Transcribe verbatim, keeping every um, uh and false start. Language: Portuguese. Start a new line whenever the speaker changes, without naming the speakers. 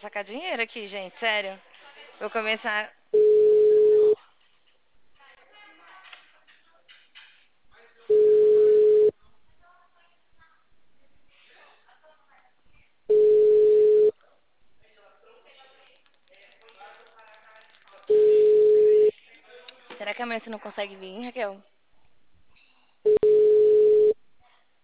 sacar dinheiro aqui, gente, sério. Vou começar. Será que amanhã você não consegue vir, Raquel?